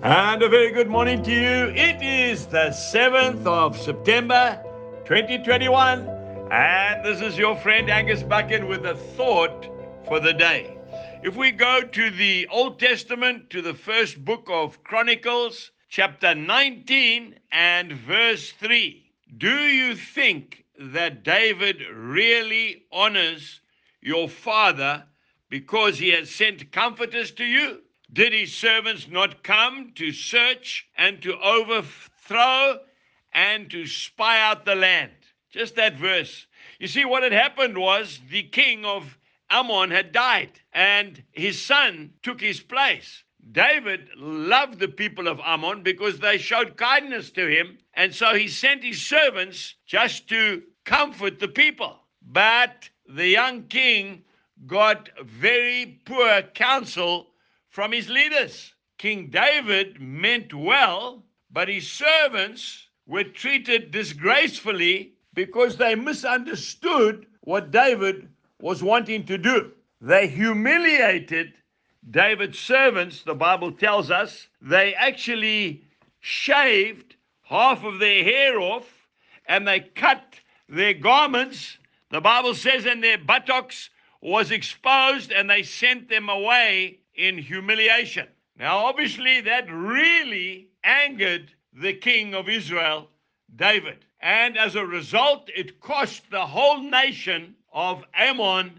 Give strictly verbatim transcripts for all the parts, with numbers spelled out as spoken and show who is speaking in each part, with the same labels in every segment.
Speaker 1: And a very good morning to you. It is the seventh of September, twenty twenty-one, and this is your friend Angus Buchan with a thought for the day. If we go to the Old Testament, to the first book of Chronicles, chapter nineteen and verse three, do you think that David really honors your father because he has sent comforters to you? Did his servants not come to search and to overthrow and to spy out the land? Just that verse. You see, what had happened was the king of Ammon had died and his son took his place. David loved the people of Ammon because they showed kindness to him, and so he sent his servants just to comfort the people. But the young king got very poor counsel from his leaders. King David meant well, but his servants were treated disgracefully because they misunderstood what David was wanting to do. They humiliated David's servants, the Bible tells us. They actually shaved half of their hair off and they cut their garments. The Bible says, and their buttocks was exposed, and they sent them away in humiliation. Now, obviously, that really angered the king of Israel, David. And as a result, it cost the whole nation of Ammon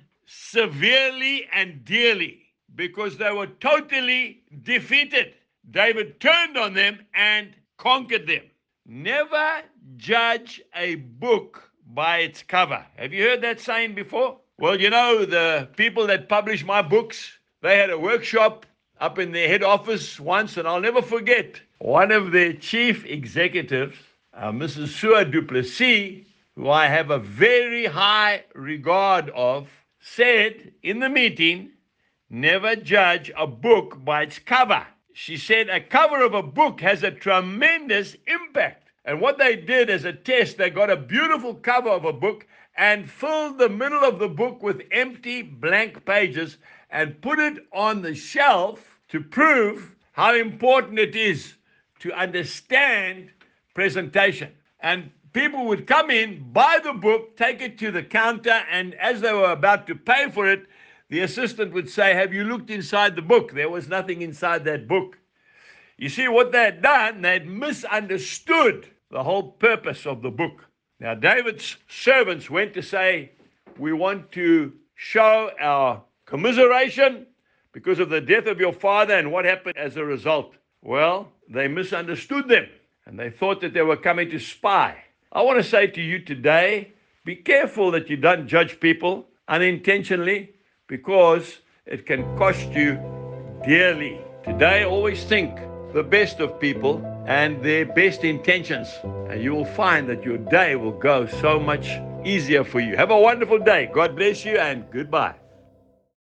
Speaker 1: severely and dearly because they were totally defeated. David turned on them and conquered them. Never judge a book by its cover. Have you heard that saying before? Well, you know, the people that publish my books, they had a workshop up in their head office once, and I'll never forget. One of their chief executives, uh, Missus Sue du Plessis, who I have a very high regard of, said in the meeting, never judge a book by its cover. She said a cover of a book has a tremendous impact. And what they did as a test, they got a beautiful cover of a book and filled the middle of the book with empty blank pages and put it on the shelf to prove how important it is to understand presentation. And people would come in, buy the book, take it to the counter, and as they were about to pay for it, the assistant would say, have you looked inside the book? There was nothing inside that book. You see, what they had done, they had misunderstood the whole purpose of the book. Now, David's servants went to say, we want to show our commiseration because of the death of your father and what happened as a result. Well, they misunderstood them and they thought that they were coming to spy. I want to say to you today, be careful that you don't judge people unintentionally because it can cost you dearly. Today, always think the best of people and their best intentions, and you will find that your day will go so much easier for you. Have a wonderful day. God bless you and goodbye.